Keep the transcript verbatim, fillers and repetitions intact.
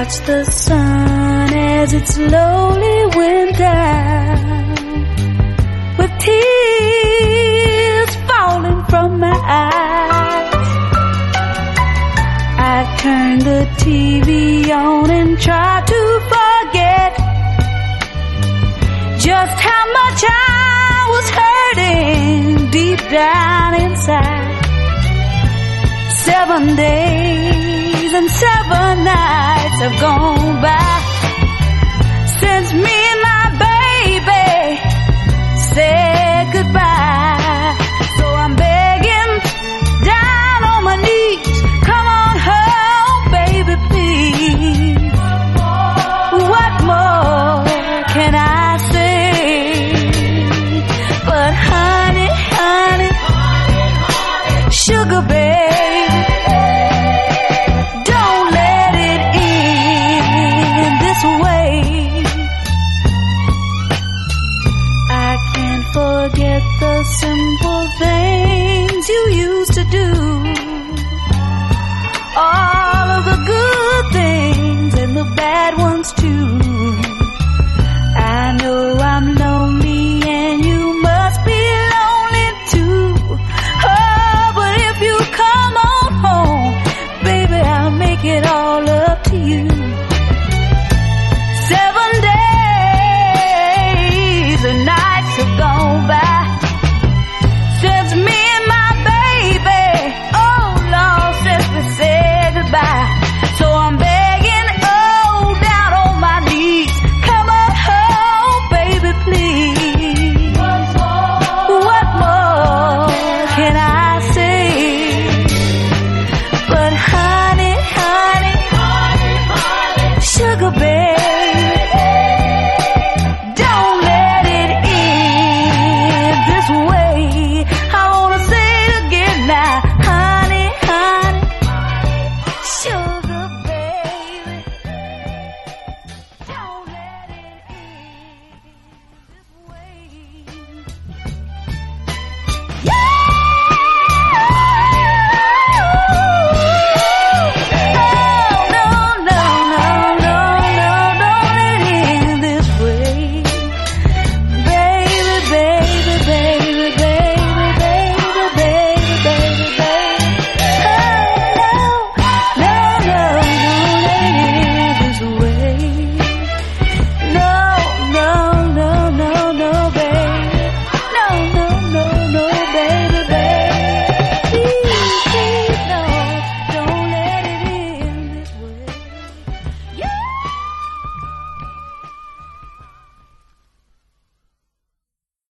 watch the sun as it slowly went down, with tears falling from my eyes. I turned the T V on and tried to forget just how much I was hurting deep down inside. Seven days and seven nights have gone by since me and my baby said goodbye. So I'm begging down on my knees, come on home, baby, please. What more can I say? But honey, honey, sugar baby, forget the simple things you used to do, all of the good things and the bad ones too. I know I'm lonely and you must be lonely too. Oh, but if you come on home, baby, I'll make it all up to you.